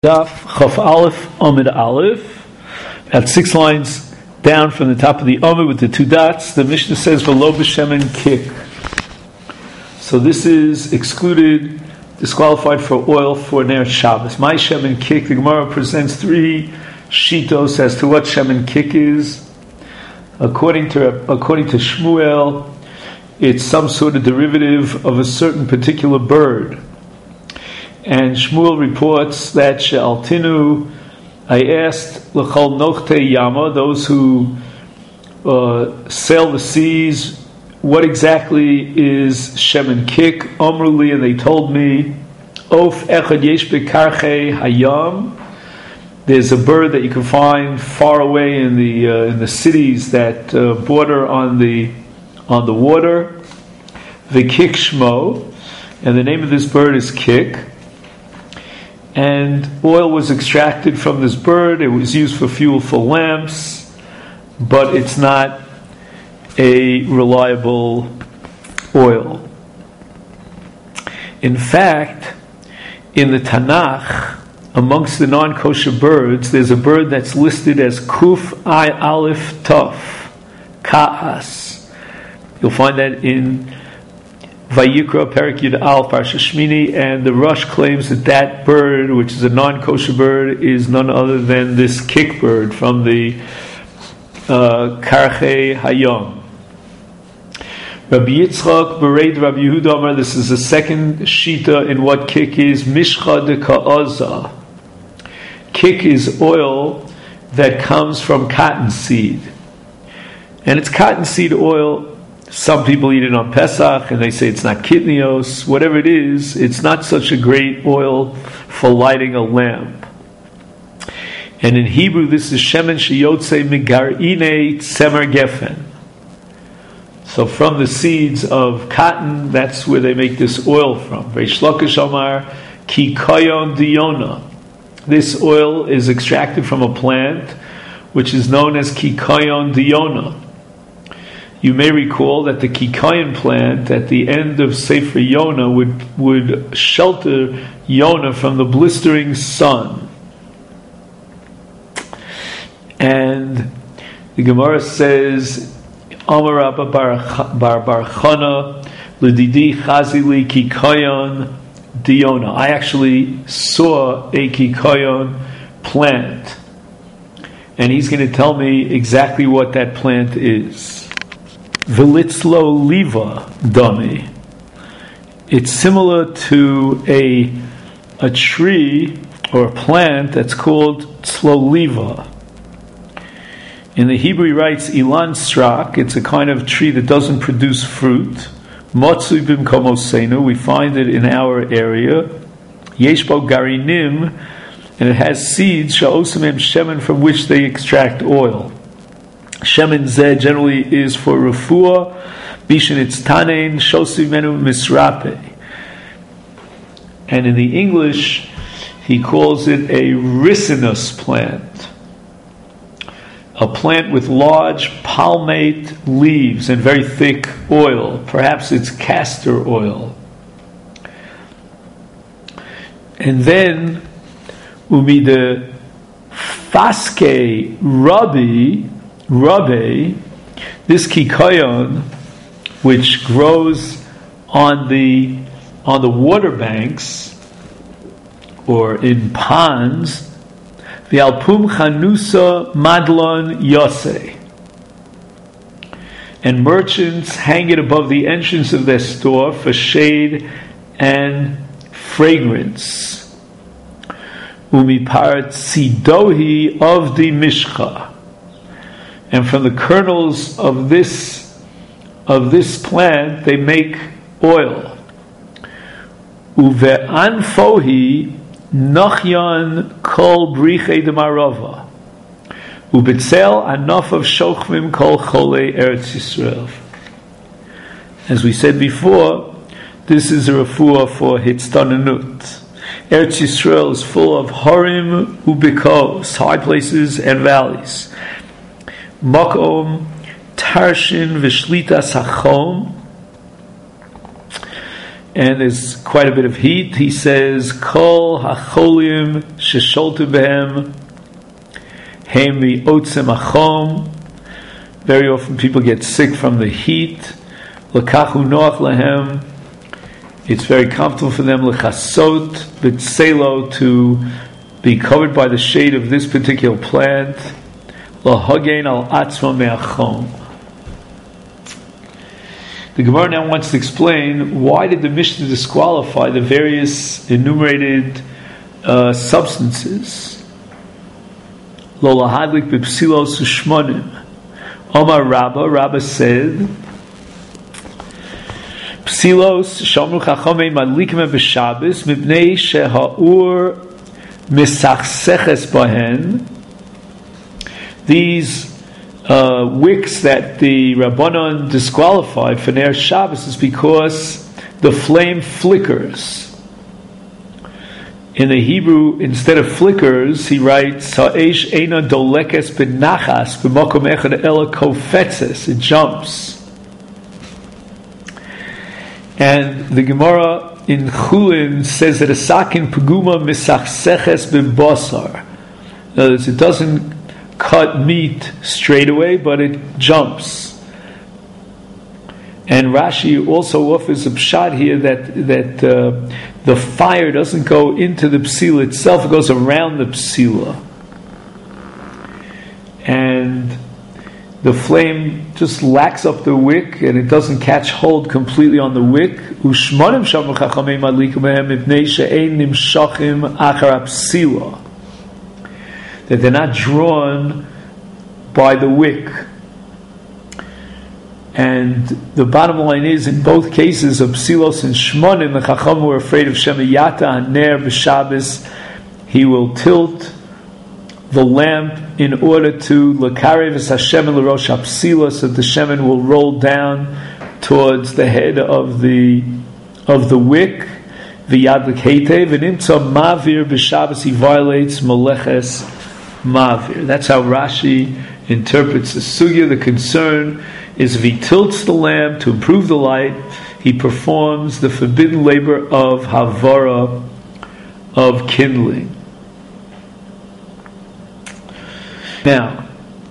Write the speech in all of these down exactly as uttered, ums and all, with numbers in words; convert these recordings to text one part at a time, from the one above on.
Daf Chaf Aleph Amid Aleph, at six lines down from the top of the Amid with the two dots. The Mishnah says "V'lo b'shemen kik." So this is excluded, disqualified for oil for Ner Shabbos. My shemen kik. The Gemara presents three shitos as to what shemen kik is. According to according to Shmuel, it's some sort of derivative of a certain particular bird. And Shmuel reports that She'altinu, I asked L'chol Nochte Yama, those who uh, sail the seas, what exactly is shemen kik? Omruli, and they told me, Of echad yesh bekarchei hayam. There's a bird that you can find far away in the uh, in the cities that uh, border on the on the water. V'kik shmo, and the name of this bird is kik. And oil was extracted from this bird. It was used for fuel for lamps, but it's not a reliable oil. In fact, in the Tanakh, amongst the non-kosher birds, there's a bird that's listed as Kuf I Aleph Tov, Ka'as. You'll find that in Vayikra Perek Yud Al Parsha Shmini, and the Rosh claims that that bird, which is a non-kosher bird, is none other than this kik bird from the uh, Karchei Hayom. Rabbi Yitzchak Bereid Rabbi Yehuda Amar, this is the second shita in what kik is. Mishcha de Ka'aza. Kik is oil that comes from cottonseed, and it's cottonseed oil. Some people eat it on Pesach, and they say it's not kitnios. Whatever it is, it's not such a great oil for lighting a lamp. And in Hebrew, this is shemen sheyotze migarine tzemer gefen. So from the seeds of cotton, that's where they make this oil from. Reish Lakish Amar ki kayon diona. This oil is extracted from a plant which is known as ki kayon diona. You may recall that the kikayon plant at the end of Sefer Yonah would, would shelter Yonah from the blistering sun. And the Gemara says, Amar Rabba Bar Bar Chana L'didi Chazili Kikayon Diona. I actually saw a kikayon plant, and he's going to tell me exactly what that plant is. Velitzlo liva dami. It's similar to a a tree or a plant that's called tzloliva. In the Hebrew, he writes ilan strak. It's a kind of tree that doesn't produce fruit. Motzui bimkomosenu. We find it in our area. Yeshbo garinim, and it has seeds. Sha'osamem shemen, from which they extract oil. Shemen zeh generally is for refuah, bishin it's tanein, shosi menu misrape. And in the English, he calls it a ricinus plant. A plant with large palmate leaves and very thick oil. Perhaps it's castor oil. And then, umide faske rabbi, Rabbe, this kikayon, which grows on the on the water banks or in ponds, the alpum chanusa madlon yose, and merchants hang it above the entrance of their store for shade and fragrance. Umipar tzidohi of the mishcha. And from the kernels of this of this plant, they make oil. Uve'anfohi nachyan kol brichei demarova. Ubetzel anof of shochvim kol cholei Eretz Yisrael. As we said before, this is a refuah for hitztananut. Eretz Yisrael is full of horim ubikos, high places and valleys. Makom, Tarshin, Vishlita, Sachom. and there's quite a bit of heat. He says, Kol hacholim shesholtu behem hem v'otzem achom. Very often people get sick from the heat. L'kachu noach lahem. It's very comfortable for them. L'chasot b'tzelo, to be covered by the shade of this particular plant. L'hagen al atzma me'achom. The Gemara now wants to explain, why did the Mishnah disqualify the various enumerated uh, substances? Lo lahadlik b'psilos u'shmonim. Omar Rabba, Rabba said, Psilos shomru chachamei madlikim b'Shabbos mipnei sheha'ur misachseches bahen. These uh, wicks that the Rabbanon disqualified for Ner Shabbos is because the flame flickers. In the Hebrew, instead of flickers, he writes, Ha'esh eina dolekes b'nachas b'mokom echad ela kofetzes. It jumps. And the Gemara in Chulin says that a sakin peguma misachseches b'basar. In other words, it doesn't cut meat straight away, but it jumps. And Rashi also offers a pshat here that that uh, the fire doesn't go into the psila itself; it goes around the psila, and the flame just lacks up the wick, and it doesn't catch hold completely on the wick. Ushmanim shamu chachamei madlikim behem mipnei she'ein nimshachim achar psila. That they're not drawn by the wick. And the bottom line is, in both cases of Psilos and Shmonim, the Chacham were afraid of Shemayata Haner b'Shabbos. He will tilt the lamp in order to L'karev es Hashem el Rosh HaPsila, so that the shemen will roll down towards the head of the of the wick. V'yadlik heitev v'nimtza mavir b'Shabbos. He violates Meleches Mavir. That's how Rashi interprets the sugya. The concern is if he tilts the lamp to improve the light, he performs the forbidden labor of havara, of kindling. Now,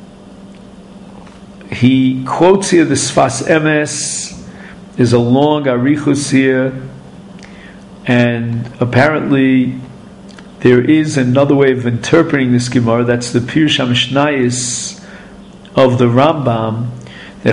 he quotes here the Sfas Emes. Is a long arichus here, and apparently there is another way of interpreting this Gemara. That's the Pirush HaMishnayis of the Rambam. He's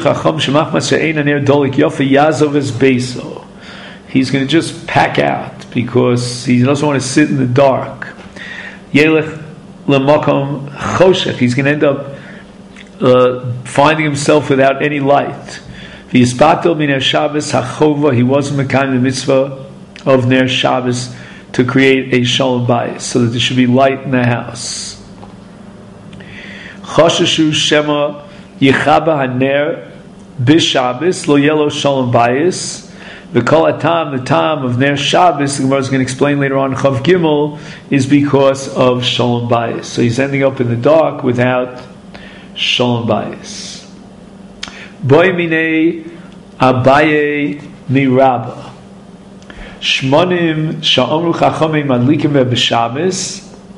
going to just pack out because he doesn't want to sit in the dark. He's going to end up uh, finding himself without any light. He wasn't mekayim the mitzvah of Ner Shabbos to create a shalom bayis, so that there should be light in the house. Chashashu shema Yichaba Haner b'Shabbos lo yelo shalom bayis. The kol atam, the time of Ner Shabbos, the Gemara is going to explain later on, Chav Gimel, is because of shalom bayis. So he's ending up in the dark without shalom bayis. Boy minei Abaye miraba shmonim sha'omru chachamei madlikim b'Shabbos.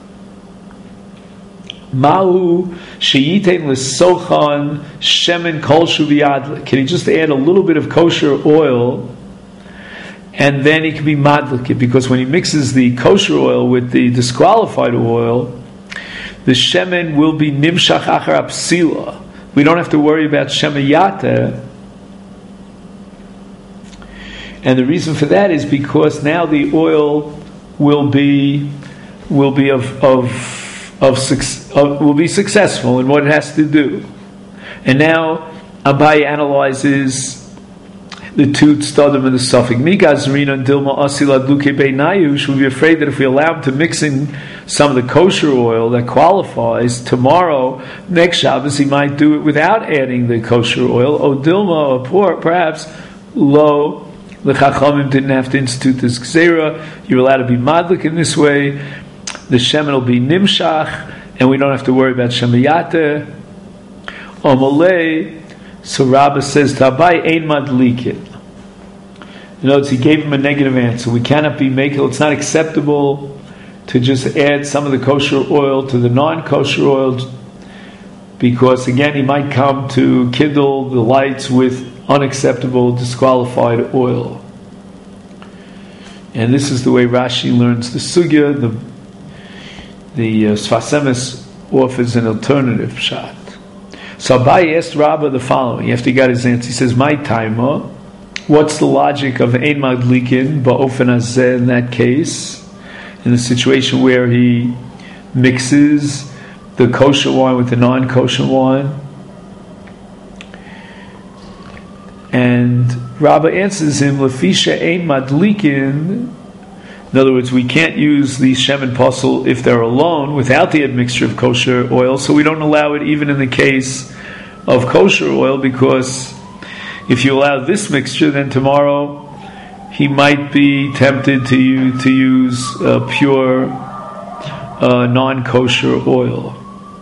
Mahu sheyitain l'sochan shemen kol shu v'yadlik. Can he just add a little bit of kosher oil, and then he can be madlik it? Because when he mixes the kosher oil with the disqualified oil, the shemen will be nimshach achar apsila. We don't have to worry about shemayata. And the reason for that is because now the oil will be will be of of Of, of will be successful in what it has to do. And now Abaye analyzes the two tzadim and the suffix. Migazrina and Dilma Asila Duke Beinayu should be afraid that if we allow him to mix in some of the kosher oil that qualifies, tomorrow, next Shabbos, he might do it without adding the kosher oil. O Dilma, or poor, perhaps, lo, the Chachamim didn't have to institute this gzera. You're allowed to be madlik in this way. The shemen will be nimshach, and we don't have to worry about shemayate. Omalei, so Rabbah says, Tabai ein madlikin. In other words, he gave him a negative answer. We cannot be making, it's not acceptable to just add some of the kosher oil to the non-kosher oil, because again, he might come to kindle the lights with unacceptable, disqualified oil. And this is the way Rashi learns the sugya. The the uh, Sfas Emes offers an alternative shot. So Abaye asked Rabbah the following after he got his answer. He says, "My timer, what's the logic of ein madlikin ba'ofen hazeh in that case, in the situation where he mixes the kosher wine with the non-kosher wine?" And Rabbah answers him, "Lefisha ein madlikin." In other words, we can't use the shem and posel if they're alone without the admixture of kosher oil, so we don't allow it even in the case of kosher oil, because if you allow this mixture, then tomorrow he might be tempted to use, to use uh, pure uh, non-kosher oil.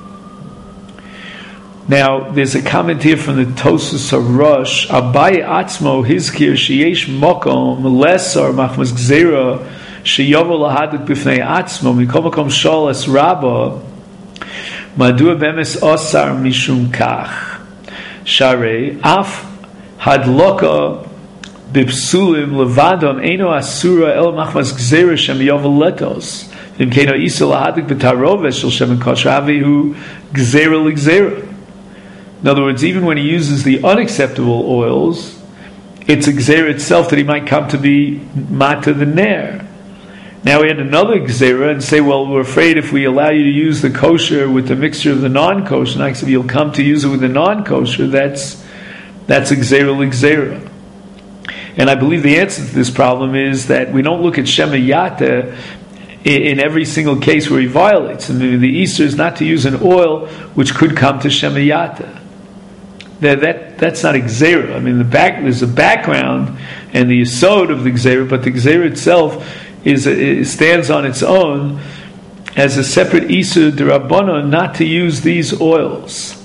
Now, there's a comment here from the Tosfos HaRosh. Abaye atzmo hizkir sheyesh mokom lesar machmas gzeira sheyovo lahadik b'fnei atzmo mikol makom sholas Rabbah madua bemes osar mishum kach sharei af hadloka b'psulim levadam eino asura el machmas gzeira shem yovo letos v'im keino isa lahadik b'taroves shel shem kosher avihu gzeira l'gzeira. In other words, even when he uses the unacceptable oils, it's a gzera itself that he might come to be mata the ner. Now we had another gzera and say, well, we're afraid if we allow you to use the kosher with the mixture of the non-kosher, next if you'll come to use it with the non-kosher, that's that's a gzera l'gzera. And I believe the answer to this problem is that we don't look at shemayata in every single case where he violates. And the Easter is not to use an oil which could come to shemayata. That, that that's not a gzera. I mean, the back there's a background and the yesod of the gzera, but the gzera itself is it stands on its own as a separate isur d'Rabbanan not to use these oils.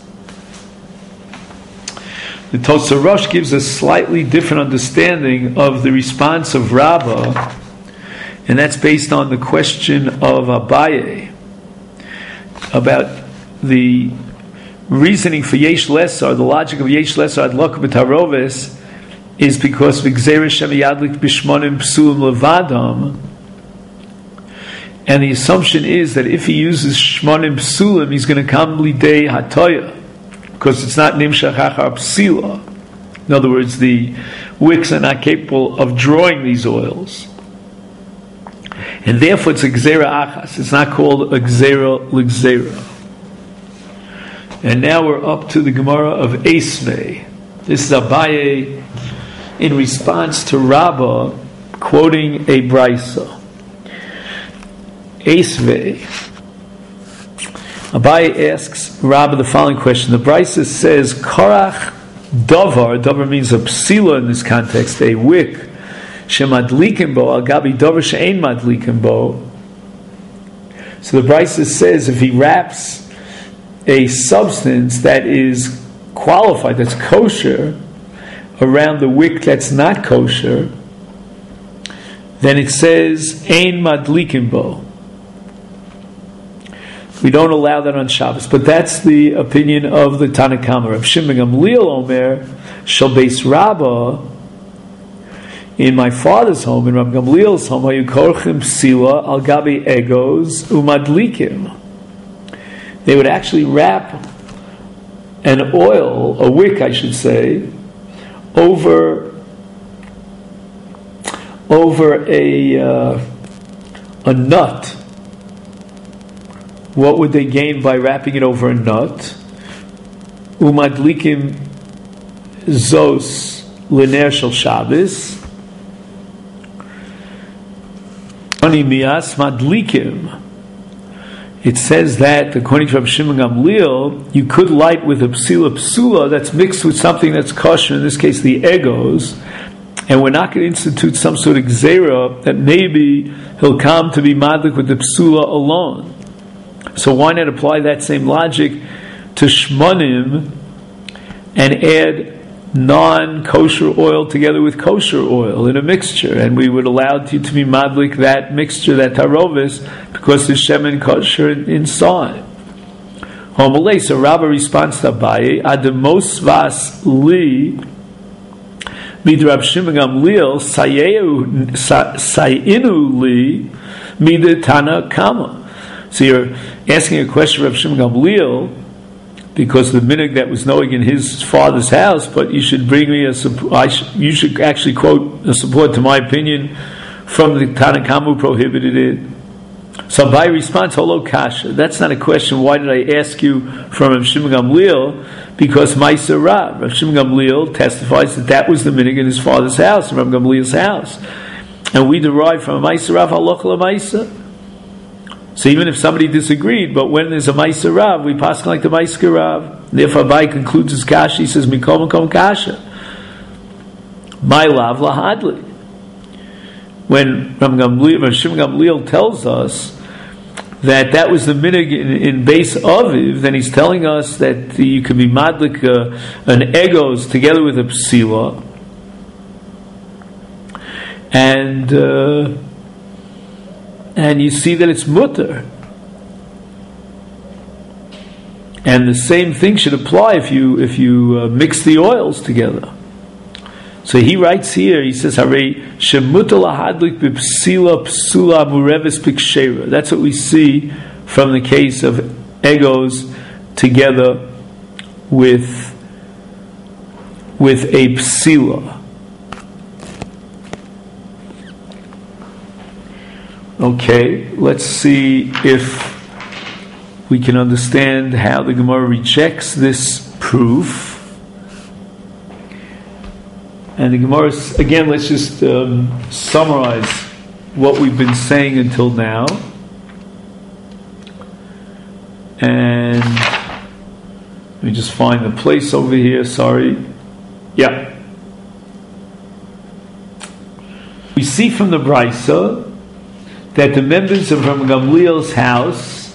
The Tosfos HaRosh gives a slightly different understanding of the response of Rabbah, and that's based on the question of Abaye about the reasoning for Yesh Lesar. The logic of Yesh Lesar Adlok B'Taroves is because V'Gzera Shem Yadlik B'Shmonim Psulim Levadam, and the assumption is that if he uses Shmonim Psulim, he's going to come Lidei Hatoya, because it's not Nimshach Achar Psila. In other words, the wicks are not capable of drawing these oils, and therefore it's a Gzera Achas. It's not called a Gzera L'Gzera. And now we're up to the Gemara of Esvei. This is Abaye in response to Rabbah quoting a Brisa. Esvei. Abaye asks Rabbah the following question. The Brisa says, Korach Dovar, Dovar means a psila in this context, a wick, shemadlikim bo, al gabi Dovar she'ein madlikim bo. So the Brisa says if he wraps a substance that is qualified, that's kosher, around the wick that's not kosher, then it says ein madlikim bo. We don't allow that on Shabbos, but that's the opinion of the Tanakama. Rav Shimon Gamliel Omer shel beis Rabbah, in my father's home, in Rav Gamliel's home, hayu korchim psila al gabi egos umadlikim. They would actually wrap an oil, a wick, I should say, over over a uh, a nut. What would they gain by wrapping it over a nut? Umadlikim zos l'ner shel Shabbos. Ani mias madlikim. It says that, according to Rav Shimon Gamliel, you could light with a psila psula that's mixed with something that's kosher, in this case the egos, and we're not going to institute some sort of gzera that maybe he'll come to be madlik with the psula alone. So why not apply that same logic to shmonim and add non-kosher oil together with kosher oil in a mixture, and we would allow you to be madlik that mixture, that tarovis, because there's shemen kosher inside. Homalei, so Rabbi responds to Abaye, Ademos vas li midrab Shimon Gamliel sayinu li midatana kama. So you're asking a question of Shimon Gamliel because the minhag that was knowing in his father's house, but you should bring me a I sh- you should actually quote a support to my opinion from the Tanakh who prohibited it. So Abaye responds, Holo kasha. That's not a question. Why did I ask you from Rav Shimon Gamliel? Because Ma'aser Rav. Rav Shimon Gamliel testifies that that was the minhag in his father's house, Rav Gamliel's house. And we derive from Ma'aser Rav halacha l'ma'aser. So even if somebody disagreed, but when there's a Ma'aser Rav, we pass like the Ma'aser Rav. Therefore Abaye concludes his kasha. He says, Mikol Makom kasha. My lav lahadli. When Rav Gamliel, Rav Shimon Gamliel tells us that that was the minhag in, in Beis Aviv, then he's telling us that the, you can be madlik uh, an egos together with a psila, and uh, and you see that it's mutter, and the same thing should apply if you if you uh, mix the oils together. So he writes here, he says, Harei shemutal ahadlik b'psila psula mureves pikshera. That's what we see from the case of egos together with, with a psila. Okay, let's see if we can understand how the Gemara rejects this proof. And the Gemara, again, let's just um, summarize what we've been saying until now. And let me just find the place over here, sorry. Yeah. We see from the Brisa that the members of Rav Gamliel's house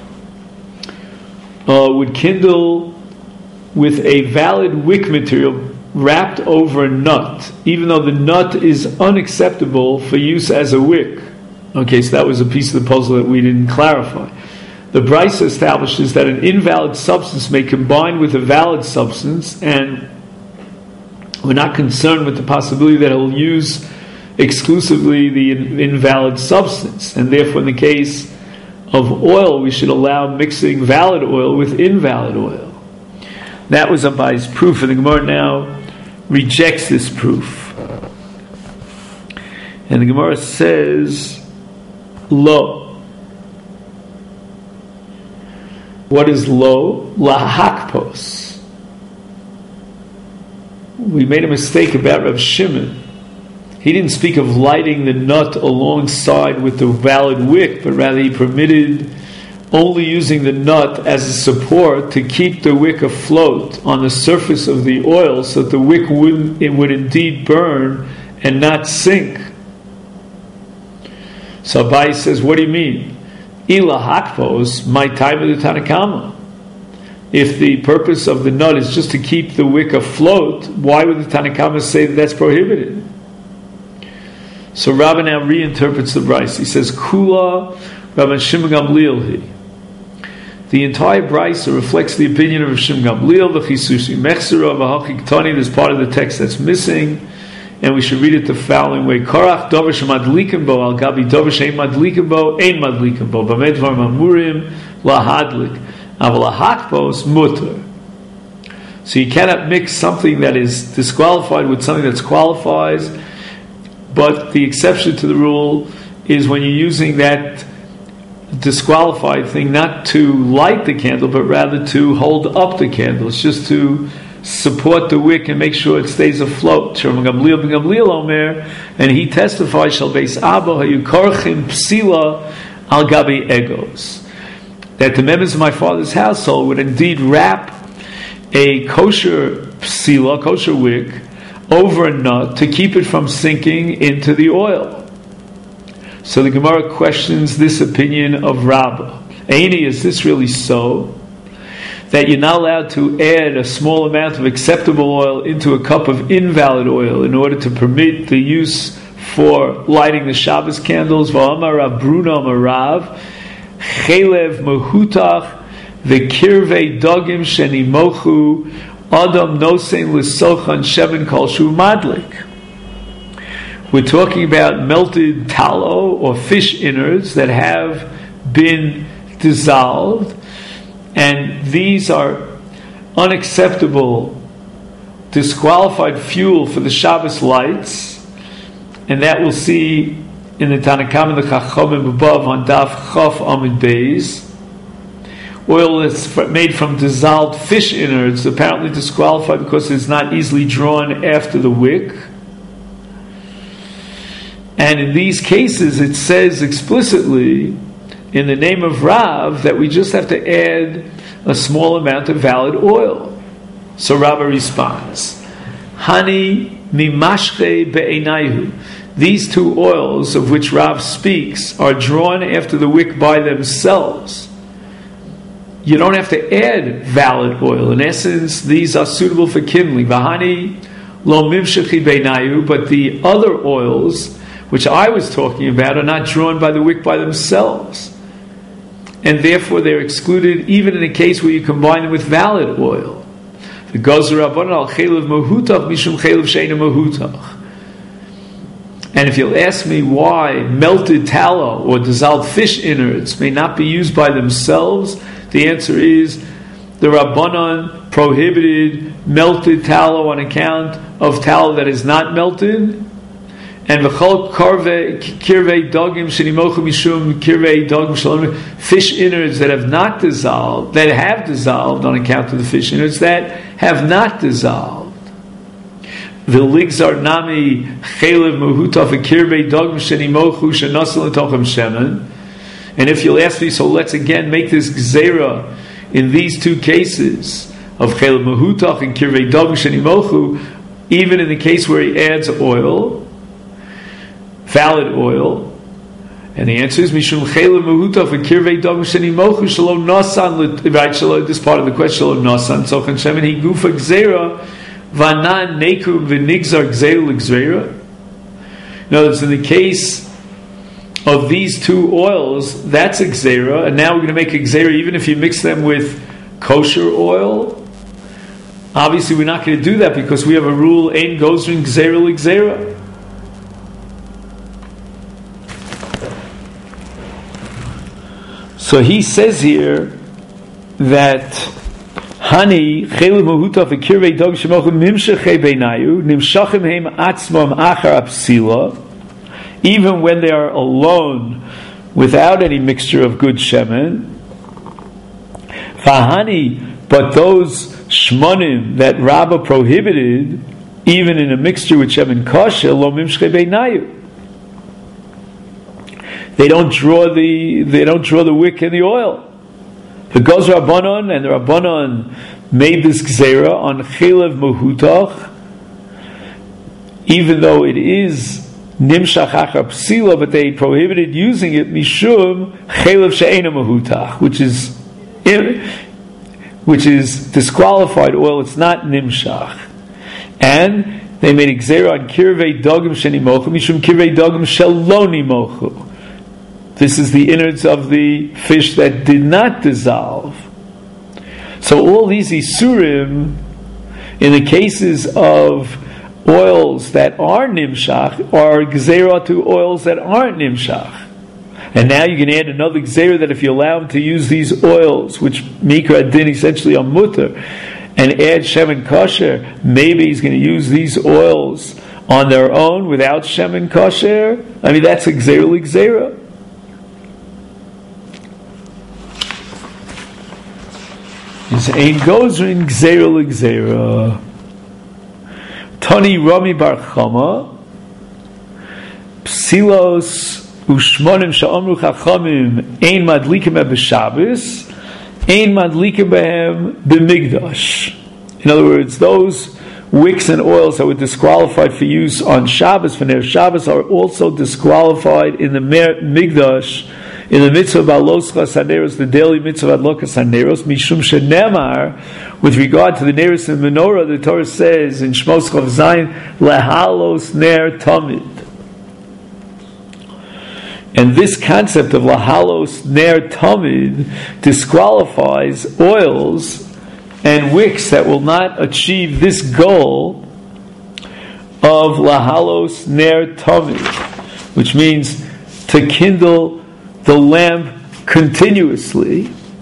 uh, would kindle with a valid wick material wrapped over a nut, even though the nut is unacceptable for use as a wick. Okay, so that was a piece of the puzzle that we didn't clarify. The Brisa establishes that an invalid substance may combine with a valid substance, and we're not concerned with the possibility that he'll use exclusively the in- invalid substance, and therefore in the case of oil we should allow mixing valid oil with invalid oil. That was Abaye's proof, and the Gemara now rejects this proof. And the Gemara says, Lo. What is lo? Lahakpos. We made a mistake about Rav Shimon. He didn't speak of lighting the nut alongside with the valid wick, but rather he permitted only using the nut as a support to keep the wick afloat on the surface of the oil, so that the wick would it would indeed burn and not sink. So Abaye says, what do you mean? Ila hakpos, my time of the Tanakama. If the purpose of the nut is just to keep the wick afloat, why would the Tanakama say that that's prohibited? So Rabbi now reinterprets the Brisa. He says, Kula Rabbi Shimon Gamliel hi. The entire Brisa reflects the opinion of Shimon Gamliel, the Chisusi Mechsera, V'hachik Tani. There's part of the text that's missing, and we should read it the following way: Korach dover shemadlikim bo al gabi dover she'ein madlikim bo ein madlikim bo b'mei dvar mamurim lahadlik aval lahakpos mutter. So you cannot mix something that is disqualified with something that's qualifies, but the exception to the rule is when you're using that disqualified thing not to light the candle, but rather to hold up the candle. It's just to support the wick and make sure it stays afloat. And he testifies, Shal Beis Abba hayukorchim psila al gabi egos, that the members of my father's household would indeed wrap a kosher psila, kosher wick, over a nut to keep it from sinking into the oil. So the Gemara questions this opinion of Rabbah. Aini, is this really so? that you're not allowed to add a small amount of acceptable oil into a cup of invalid oil in order to permit the use for lighting the Shabbos candles. V'amar Rav Bruna Marav chelev mahutach v'kirvei dogim shenimochu adam nosein l'sochan shemen kol shu madlik. We're talking about melted tallow or fish innards that have been dissolved, and these are unacceptable, disqualified fuel for the Shabbos lights, and that we'll see in the Tanakam and the Chachamim above on Daf Chaf Amid Beis. Oil that's made from dissolved fish innards, apparently disqualified because it's not easily drawn after the wick. And in these cases, it says explicitly in the name of Rav that we just have to add a small amount of valid oil. So Rav responds, Hani mimashche be'enayhu. These two oils of which Rav speaks are drawn after the wick by themselves. You don't have to add valid oil. In essence, these are suitable for kindling. Vahani lo mimshechi be'enayhu, but the other oils which I was talking about are not drawn by the wick by themselves, and therefore they're excluded even in a case where you combine them with valid oil. The Gozer Rabbanan al chelev mahutach mishum chelev sheina mahutach. And if you'll ask me why melted tallow or dissolved fish innards may not be used by themselves, the answer is the Rabbanan prohibited melted tallow on account of tallow that is not melted. And v'chol kirvei dogim shenimochu mishum kirvei dogim shalom, fish innards that have not dissolved, that have dissolved on account of the fish innards that have not dissolved. V'ligzar nami chelev mahutaf v'kirvei dogim shenimochu shenasil l'tochem shemen. And if you'll ask me, so let's again make this gzeira in these two cases of chelev mahutaf and kirvei dogim shenimochu, even in the case where he adds oil, valid oil, and the answer is mishum chelev mahutaf and kirvei dogim shenimochu shalom nasan. Right, shalom. This part of the question, shalom nasan tzochan shemen he gufa gzeira vanan nekum v'nigzar gzeira l'gzeira. In other words, in the case of these two oils, that's a gzeira, and now we're going to make a gzeira even if you mix them with kosher oil. Obviously, we're not going to do that because we have a rule: ein gozrin gzeira l'gzeira. So he says here that Hani chelev mahutaf v'kirvei dog shemochu mimshechei beinayu nimshachim heim atzmam achar apsila, even when they are alone without any mixture of good shemen. Vahani, but those shmonim that Rabbah prohibited, even in a mixture with shemen kosher, lo mimshechei beinayu. They don't draw the they don't draw the wick and the oil. The Gozer Rabbanan and the Rabbanan made this gzeira on chelev mahutach, even though it is nimshach achar psila, but they prohibited using it mishum chelev she'ena mahutach, which is which is disqualified oil. It's not nimshach, and they made a gzeira on kirvei dogim shenimochu mishum kirvei dogim shelo nimochu. This is the innards of the fish that did not dissolve. So all these isurim, in the cases of oils that are nimshach, are gzeira to oils that aren't nimshach. And now you can add another gzeira that if you allow him to use these oils, which mikra din essentially are mutter, and add shemen kosher, maybe he's going to use these oils on their own without shemen kosher. I mean, that's a gzeira l'gzeira. Is ein gozrin gzeira l'gzeira. Tani Rami Bar Chama Psilos u'shmonim sha'amru chachamim ein madlikim b'Shabbos ein madlikim b'hem b'migdash. In other words, those wicks and oils that were disqualified for use on Shabbos, for Ner Shabbos, are also disqualified in the Migdash in the mitzvah of Baloscha Saneros, the daily mitzvah of Adlokas Saneros, Mishum Shenemar, with regard to the Neros and Menorah, the Torah says in Shmos Chav Zayin, Lehalos Ner Tamid. And this concept of Lahalos Ner Tamid disqualifies oils and wicks that will not achieve this goal of Lahalos Ner Tamid, which means to kindle the lamp continuously.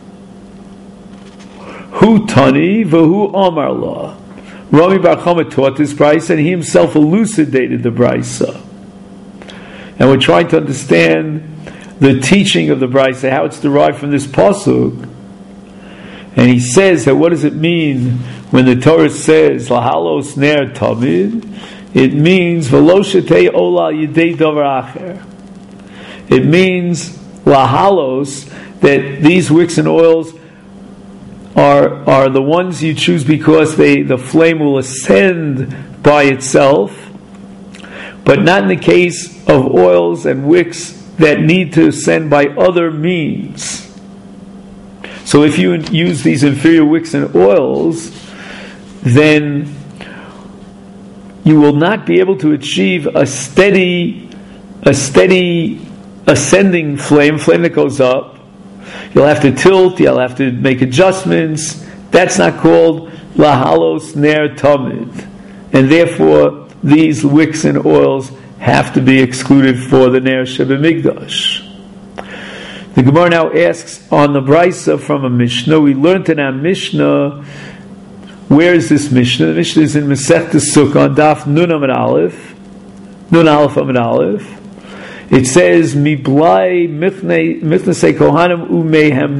Hu Tani v'hu Amar La. Rami Bar Chama taught this brisa, and he himself elucidated the brisa. And we're trying to understand the teaching of the brisa, how it's derived from this pasuk. And he says that what does it mean when the Torah says Lahalos Ner Tamid? It means V'lo shetei ola yidei davar acher. It means Lahalos, that these wicks and oils are are the ones you choose because they the flame will ascend by itself, but not in the case of oils and wicks that need to ascend by other means. So if you use these inferior wicks and oils, then you will not be able to achieve a steady, a steady ascending flame, flame that goes up. You'll have to tilt, you'll have to make adjustments. That's not called Lahalos Ner Tamid. And therefore, these wicks and oils have to be excluded for the Ner Shebemigdash. The Gemara now asks on the brisa from a Mishnah. We learned in our Mishnah, where is this Mishnah? The Mishnah is in Masechta Sukkah on Daf Nun Amud Aleph, Nun Aleph Amud Aleph. It says, "Miblai mithnasei kohanim umehem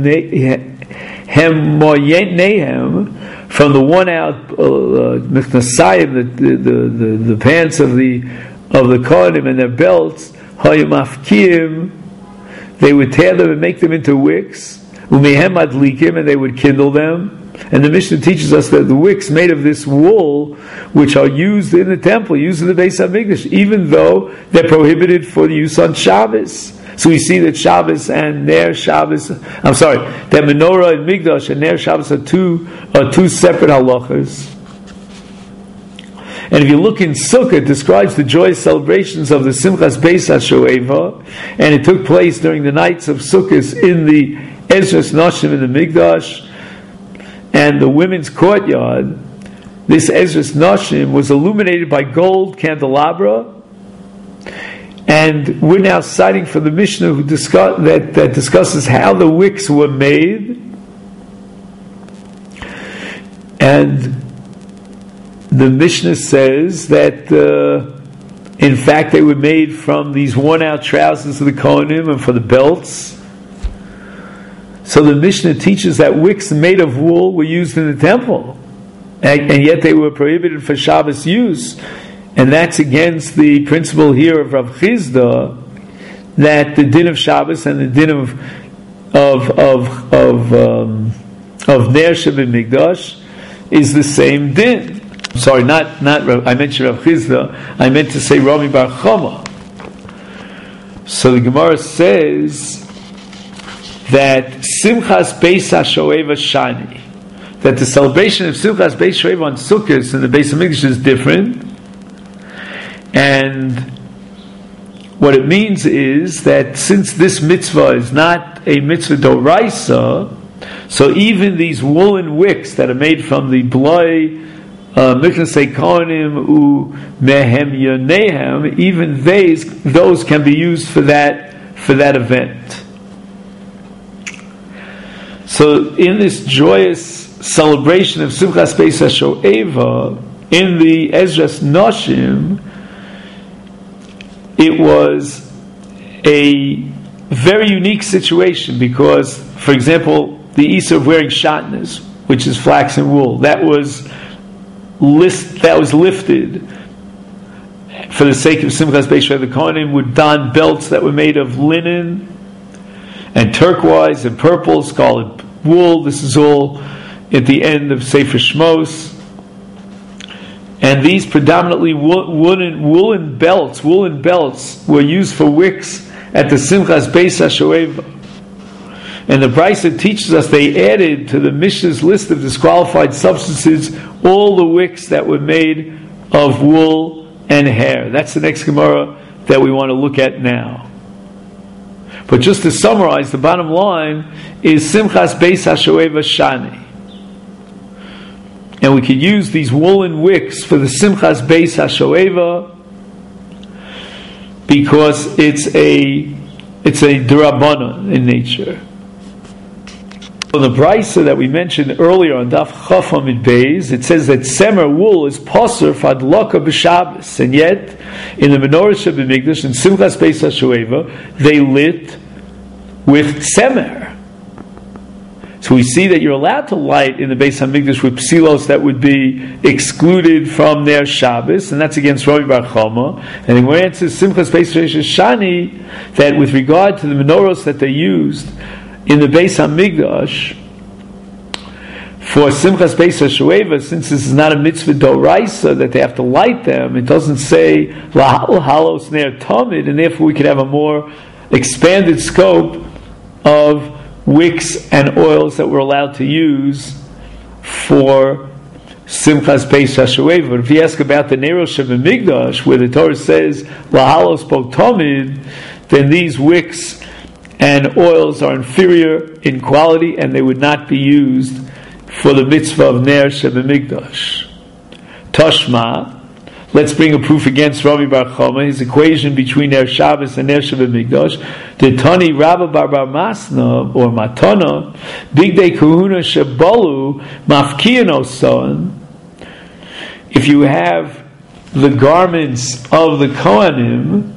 hemoyenehem," from the one out mithnasayim, the the the the pants of the of the kohanim and their belts, hayimafkim. They would tear them and make them into wicks. Umehem adlikim, and they would kindle them. And the Mishnah teaches us that the wicks made of this wool, which are used in the temple, used in the Beis HaMikdash, even though they're prohibited for the use on Shabbos. So we see that Shabbos and Ner Shabbos, I'm sorry, that Menorah and Mikdash and Ner Shabbos are two are two separate halachas. And if you look in Sukkah, it describes the joyous celebrations of the Simchas Beis HaShoeva, and it took place during the nights of Sukkot in the Ezras Nashim in the Mikdash, and the women's courtyard. This Ezras Nashim was illuminated by gold candelabra, and we're now citing from the Mishnah who discuss, that, that discusses how the wicks were made, and the Mishnah says that uh, in fact they were made from these worn out trousers of the Kohanim and for the belts. So the Mishnah teaches that wicks made of wool were used in the temple, and, and yet they were prohibited for Shabbos use. And that's against the principle here of Rav Chizda, that the din of Shabbos and the din of of of of um, of Ner Shebemigdash is the same din. Sorry, not not Rav, I mentioned Rav Chizda. I meant to say Rami Bar Chama. So the Gemara says that Simchas Beis HaShoeva Shani, that the celebration of Simchas Beis HaShoeva on Sukkot and the Beis HaMikdash is different, and what it means is that since this mitzvah is not a mitzvah d'oraisa, so even these woolen wicks that are made from the bloi Miknasei Kohanim u mehem yonehem, even those those can be used for that for that event. So in this joyous celebration of Simchas Beis HaShoeva in the Ezras Nashim, it was a very unique situation because, for example, the Issa of wearing shatnez, which is flax and wool, that was list that was lifted for the sake of Simchas Beis HaShoeva. The Kohanim would don belts that were made of linen and turquoise and purple, scarlet wool. This is all at the end of Sefer Shmos. And these predominantly woolen, woolen belts, woolen belts were used for wicks at the Simchas Beis HaShoeva. And the Brisa teaches us they added to the Mishnah's list of disqualified substances all the wicks that were made of wool and hair. That's the next Gemara that we want to look at now. But just to summarize, the bottom line is Simchas Beis HaShoeva Shani. And we could use these woolen wicks for the Simchas Beis HaShoeva because it's a it's a D'Rabbanan in nature. On the Brisa that we mentioned earlier on Daf Chaf Amid Beis, it says that semer wool is poser fadloka b'Shabbos, and yet in the menorah shebemikdash in Simchas Beis HaShoeva they lit with semer. So we see that you're allowed to light in the Beis HaMikdash with psilos that would be excluded from their Shabbos, and that's against Rabbi Bar Chama. And then when it says Simchas Beis Shani, that with regard to the menorahs that they used in the Beis HaMikdash, for Simchas Beis HaShoeva, since this is not a mitzvah doraisa that they have to light them, it doesn't say lahal halos ner tamid, and therefore we could have a more expanded scope of wicks and oils that we're allowed to use for Simchas Beis HaShoeva. But if you ask about the Nero Shebemigdash, where the Torah says lahalos bo tamid, then these wicks and oils are inferior in quality, and they would not be used for the mitzvah of Ner Shebemigdash. Tashma, let's bring a proof against Rabbi Bar Chama, his equation between Ner Shabbos and Ner Shebemigdash. The Tani Rabba Bar Bar Masna, or Matana, Bigdei Kahuna Shebalu, Mafkiano Son. If you have the garments of the Kohanim,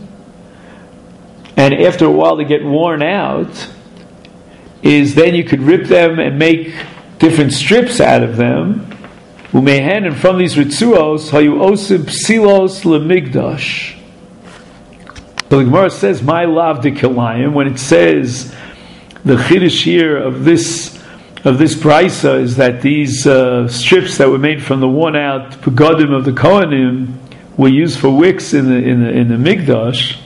and after a while they get worn out, is then you could rip them and make different strips out of them. Umehen, and from these ritzuos, hayu osim psilos lemigdash. So the Gemara says, "My lav de kilayim." When it says the chiddush here of this of this brisa is that these uh, strips that were made from the worn-out pagodim of the Kohanim were used for wicks in the in the in the migdash.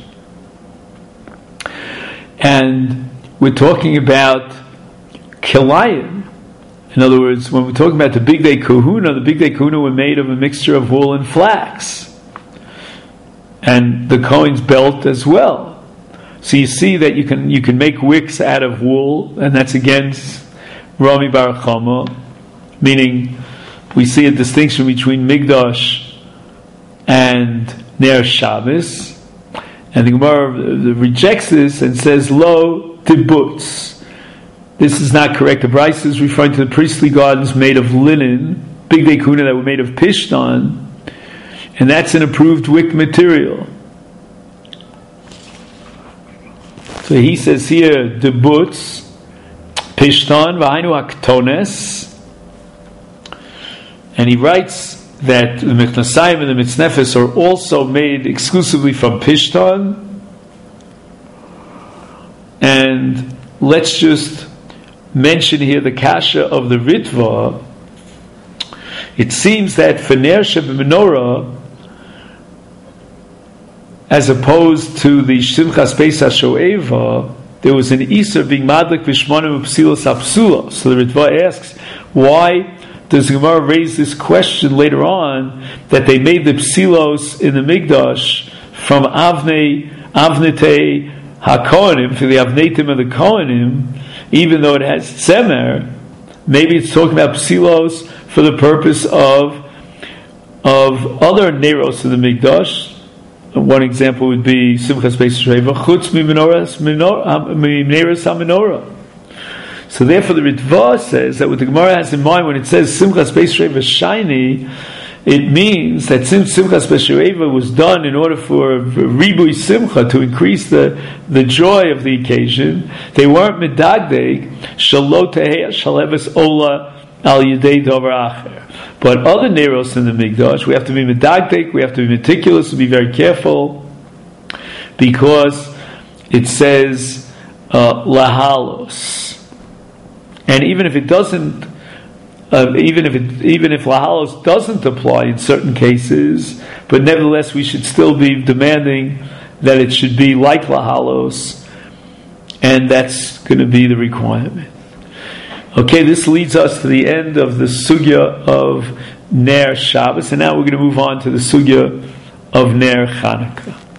And we're talking about kilayim. In other words, when we're talking about the Bigdei Kahuna, the Bigdei Kahuna were made of a mixture of wool and flax. And the Kohen's belt as well. So you see that you can you can make wicks out of wool, and that's against Rami Bar Chama, meaning we see a distinction between Migdash and Ner Shabbos. And the Gemara rejects this and says, Lo tibutz. This is not correct. The Brisa is referring to the priestly gardens made of linen, Bigdei Kahuna that were made of pishtan, and that's an approved wick material. So he says here, tibutz, pishtan, v'hainu haktones, and he writes that the Mechnasayim and the Mitznefes are also made exclusively from pishtan. And let's just mention here the kasha of the Ritva. It seems that for Ner Sheb'menorah, as opposed to the Simchas Beis HaShoeva, there was an Isur being madlik v'shmonim u'psilos ha'psulos. So the Ritva asks, why does the Gemara raise this question later on that they made the psilos in the Migdash from Avnei Avnetei HaKohanim, for the Avnetim of the Kohanim, even though it has Tzemer? Maybe it's talking about psilos for the purpose of of other Neros in the Migdash. One example would be Simchas Beis HaShoeva, Chutz Mimenorah HaMenorah. So therefore the Ritva says that what the Gemara has in mind when it says Simchas Beis HaShoeva Shiny, it means that since Simchas Beis HaShoeva was done in order for Ribui Simcha, to increase the, the joy of the occasion, they weren't medagdeg shalo tehei shaleves ola al yedei dover acher. But other Neros in the Migdash, we have to be medagdeg, we have to be meticulous, to be very careful, because it says uh, lahalos. And even if it doesn't, uh, even if it, even if lahalos doesn't apply in certain cases, but nevertheless we should still be demanding that it should be like lahalos and that's going to be the requirement. Okay, this leads us to the end of the sugya of Ner Shabbos, and now we're going to move on to the sugya of Ner Chanukah.